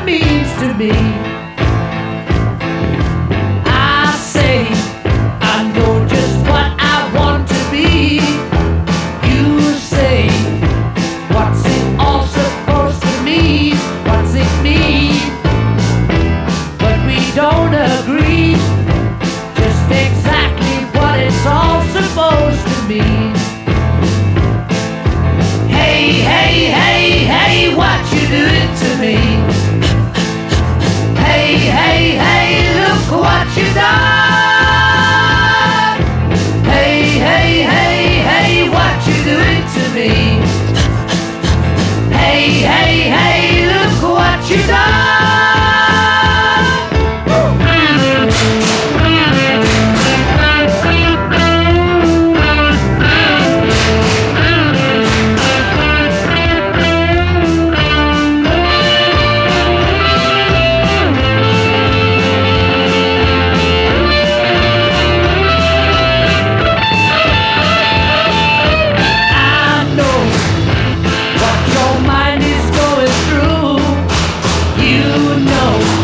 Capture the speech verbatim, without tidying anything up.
love means to me. I say I know just what I want to be. You say, what's it all supposed to mean? What's it mean? But we don't agree just exactly what it's all supposed to mean. Hey, hey, hey, hey, what you doing to me? Hey, hey, hey, look what you done. Hey, hey, hey, hey, what you doing to me? Hey, hey, hey, look what you done. Mind is going through. You know